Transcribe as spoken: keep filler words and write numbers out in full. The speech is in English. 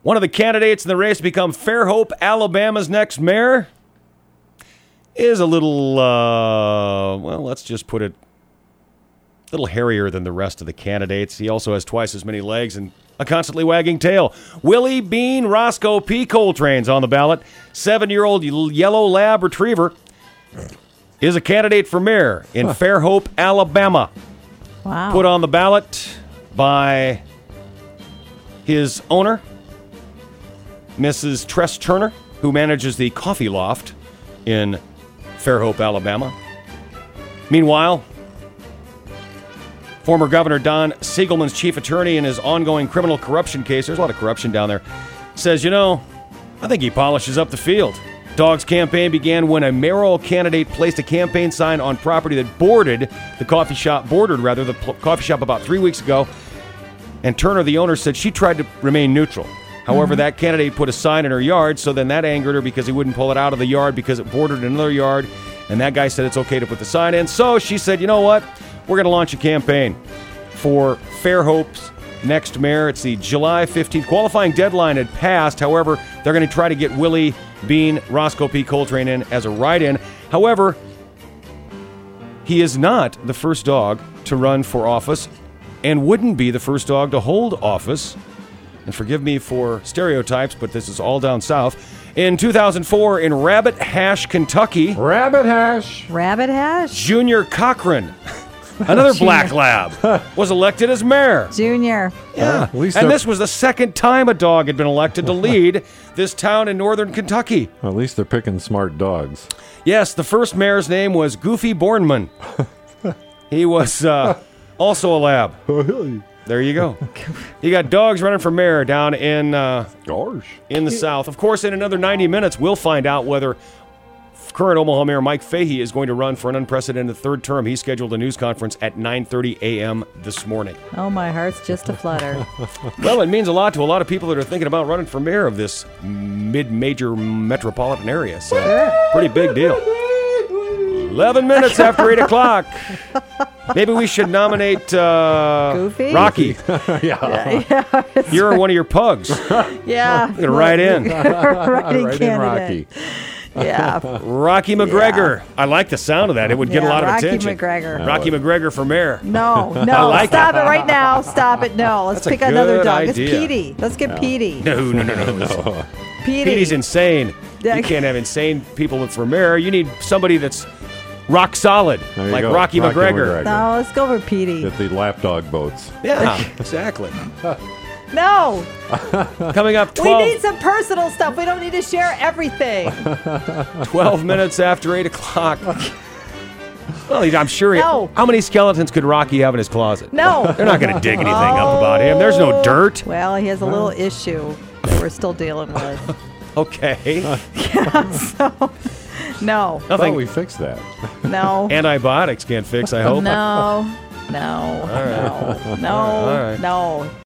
One of the candidates in the race to become Fairhope, Alabama's next mayor is a little, uh, well, let's just put it, a little hairier than the rest of the candidates. He also has twice as many legs and a constantly wagging tail. Willie Bean Roscoe P. Coltrane's on the ballot. Seven-year-old yellow lab retriever is a candidate for mayor in huh. Fairhope, Alabama. Wow. Put on the ballot by his owner, Missus Tress Turner, who manages the Coffee Loft in Fairhope, Alabama. Meanwhile, former Governor Don Siegelman's chief attorney in his ongoing criminal corruption case, there's a lot of corruption down there, says, you know, I think he polishes up the field. Dog's campaign began when a mayoral candidate placed a campaign sign on property that bordered the coffee shop, bordered rather, the pl- coffee shop about three weeks ago. And Turner, the owner, said she tried to remain neutral. However, mm-hmm. that candidate put a sign in her yard, so then that angered her because he wouldn't pull it out of the yard because it bordered another yard. And that guy said it's okay to put the sign in. So she said, you know what? We're going to launch a campaign for Fairhope's next mayor. It's the July fifteenth. Qualifying deadline had passed. However, they're going to try to get Willie Bean Roscoe P. Coltrane in as a write-in. However, he is not the first dog to run for office and wouldn't be the first dog to hold office. And forgive me for stereotypes, but this is all down south. In two thousand four, in Rabbit Hash, Kentucky. Rabbit Hash. Rabbit Hash? Junior Cochran, another black lab, was elected as mayor. Junior. Yeah. Uh, and this was the second time a dog had been elected to lead this town in northern Kentucky. At least they're picking smart dogs. Yes, the first mayor's name was Goofy Bornman. He was uh, also a lab. There you go. You got dogs running for mayor down in uh, Gosh. in the south. Of course, in another ninety minutes, we'll find out whether current Omaha Mayor Mike Fahey is going to run for an unprecedented third term. He scheduled a news conference at nine thirty a.m. this morning. Oh, my heart's just a flutter. Well, it means a lot to a lot of people that are thinking about running for mayor of this mid-major metropolitan area. So, sure. Pretty big deal. eleven minutes after eight o'clock. Maybe we should nominate uh, Goofy? Rocky. yeah. yeah. You're one of your pugs. Yeah. You're going to write in. Write in Rocky. Yeah. Rocky McGregor. Yeah. I like the sound of that. It would get yeah, a lot of Rocky attention. McGregor. Rocky McGregor for mayor. No, no. I like Stop it. it right now. Stop it. No. Let's That's pick another dog. Idea. It's Petey. Let's get no. Petey. No, no, no, no. no. Petey. Petey's insane. Yeah. You can't have insane people for mayor. You need somebody that's rock solid, like go. Rocky, Rocky McGregor. McGregor. No, let's go for Petey. Get the lapdog boats. Yeah, exactly. No. Coming up twelve. We need some personal stuff. We don't need to share everything. twelve minutes after eight o'clock. Well, I'm sure. No. He, how many skeletons could Rocky have in his closet? No. They're not going to dig anything oh. up about him. There's no dirt. Well, he has a little issue that we're still dealing with. Okay. Yeah, so, no. I Nothing. thought we fixed that. No. Antibiotics can't fix, I hope. No. No. All right. No. No. All right. No.